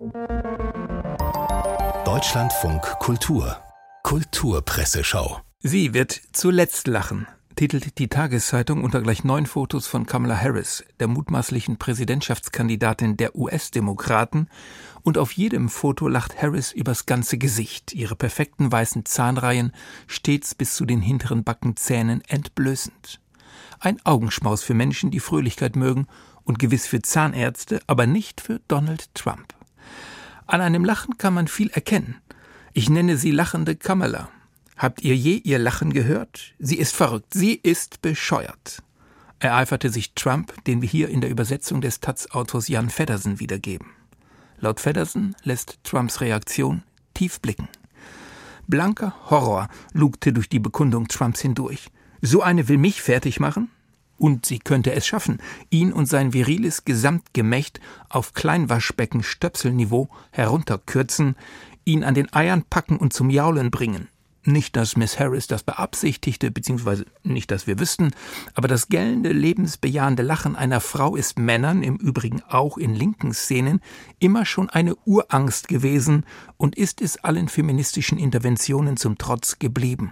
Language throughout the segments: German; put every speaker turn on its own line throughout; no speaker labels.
Deutschlandfunk Kultur Kulturpresseschau.
Sie wird zuletzt lachen, titelt die Tageszeitung unter gleich 9 Fotos von Kamala Harris, der mutmaßlichen Präsidentschaftskandidatin der US-Demokraten, und auf jedem Foto lacht Harris übers ganze Gesicht, ihre perfekten weißen Zahnreihen stets bis zu den hinteren Backenzähnen entblößend. Ein Augenschmaus für Menschen, die Fröhlichkeit mögen, und gewiss für Zahnärzte, aber nicht für Donald Trump. An einem Lachen kann man viel erkennen. Ich nenne sie lachende Kamala. Habt ihr je ihr Lachen gehört? Sie ist verrückt, sie ist bescheuert, ereiferte sich Trump, den wir hier in der Übersetzung des Taz-Autors Jan Feddersen wiedergeben. Laut Feddersen lässt Trumps Reaktion tief blicken. Blanker Horror lugte durch die Bekundung Trumps hindurch. So eine will mich fertig machen? Und sie könnte es schaffen, ihn und sein viriles Gesamtgemächt auf Kleinwaschbecken-Stöpselniveau herunterkürzen, ihn an den Eiern packen und zum Jaulen bringen. Nicht, dass Miss Harris das beabsichtigte, beziehungsweise nicht, dass wir wüssten, aber das gellende, lebensbejahende Lachen einer Frau ist Männern, im Übrigen auch in linken Szenen, immer schon eine Urangst gewesen und ist es allen feministischen Interventionen zum Trotz geblieben.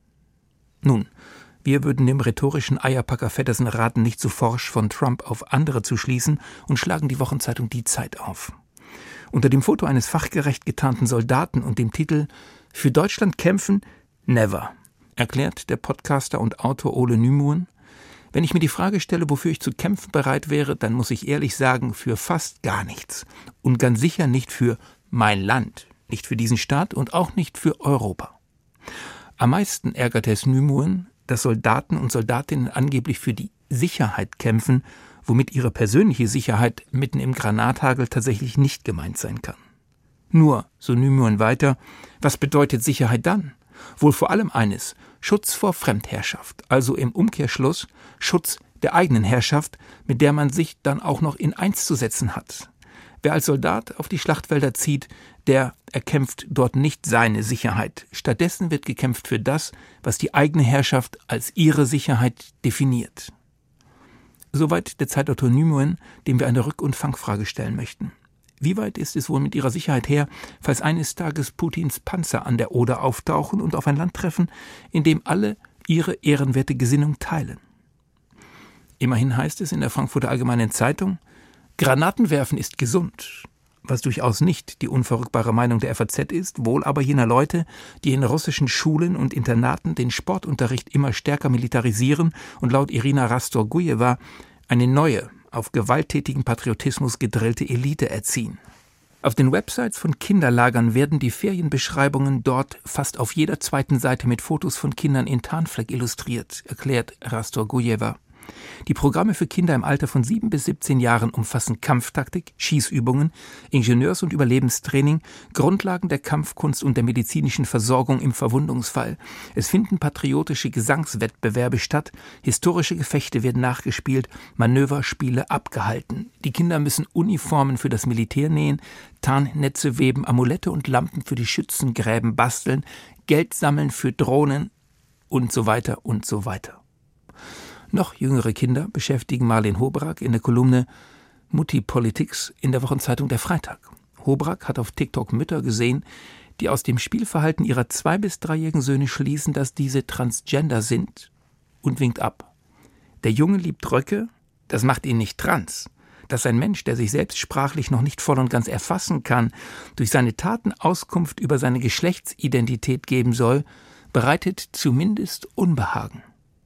Nun, wir würden dem rhetorischen Eierpacker Feddersen raten, nicht zu forsch von Trump auf andere zu schließen, und schlagen die Wochenzeitung Die Zeit auf. Unter dem Foto eines fachgerecht getarnten Soldaten und dem Titel »Für Deutschland kämpfen? Never«, erklärt der Podcaster und Autor Ole Nymoen: Wenn ich mir die Frage stelle, wofür ich zu kämpfen bereit wäre, dann muss ich ehrlich sagen, für fast gar nichts. Und ganz sicher nicht für mein Land, nicht für diesen Staat und auch nicht für Europa. Am meisten ärgert es Nymoen, dass Soldaten und Soldatinnen angeblich für die Sicherheit kämpfen, womit ihre persönliche Sicherheit mitten im Granathagel tatsächlich nicht gemeint sein kann. Nur, so Nymoen weiter, was bedeutet Sicherheit dann? Wohl vor allem eines: Schutz vor Fremdherrschaft, also im Umkehrschluss Schutz der eigenen Herrschaft, mit der man sich dann auch noch in eins zu setzen hat. Wer als Soldat auf die Schlachtfelder zieht, der erkämpft dort nicht seine Sicherheit. Stattdessen wird gekämpft für das, was die eigene Herrschaft als ihre Sicherheit definiert. Soweit der Zeitautor Nymoen, dem wir eine Rück- und Fangfrage stellen möchten. Wie weit ist es wohl mit ihrer Sicherheit her, falls eines Tages Putins Panzer an der Oder auftauchen und auf ein Land treffen, in dem alle ihre ehrenwerte Gesinnung teilen? Immerhin heißt es in der Frankfurter Allgemeinen Zeitung: Granaten werfen ist gesund, was durchaus nicht die unverrückbare Meinung der FAZ ist, wohl aber jener Leute, die in russischen Schulen und Internaten den Sportunterricht immer stärker militarisieren und laut Irina Rastorgujewa eine neue, auf gewalttätigen Patriotismus gedrillte Elite erziehen. Auf den Websites von Kinderlagern werden die Ferienbeschreibungen dort fast auf jeder zweiten Seite mit Fotos von Kindern in Tarnfleck illustriert, erklärt Rastorgujewa. Die Programme für Kinder im Alter von 7 bis 17 Jahren umfassen Kampftaktik, Schießübungen, Ingenieurs- und Überlebenstraining, Grundlagen der Kampfkunst und der medizinischen Versorgung im Verwundungsfall. Es finden patriotische Gesangswettbewerbe statt, historische Gefechte werden nachgespielt, Manöverspiele abgehalten. Die Kinder müssen Uniformen für das Militär nähen, Tarnnetze weben, Amulette und Lampen für die Schützengräben basteln, Geld sammeln für Drohnen und so weiter und so weiter. Noch jüngere Kinder beschäftigen Marleen Hobrak in der Kolumne Mutti Politics in der Wochenzeitung Der Freitag. Hobrak hat auf TikTok Mütter gesehen, die aus dem Spielverhalten ihrer 2- bis 3-jährigen Söhne schließen, dass diese Transgender sind, und winkt ab. Der Junge liebt Röcke, das macht ihn nicht trans. Dass ein Mensch, der sich selbst sprachlich noch nicht voll und ganz erfassen kann, durch seine Taten Auskunft über seine Geschlechtsidentität geben soll, bereitet zumindest Unbehagen.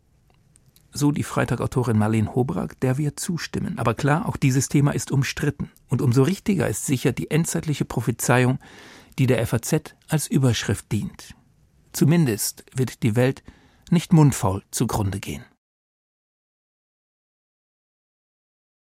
So die Freitag-Autorin Marleen Hobrak, der wir zustimmen. Aber klar, auch dieses Thema ist umstritten. Und umso richtiger ist sicher die endzeitliche Prophezeiung, die der FAZ als Überschrift dient. Zumindest wird die Welt nicht mundfaul zugrunde gehen.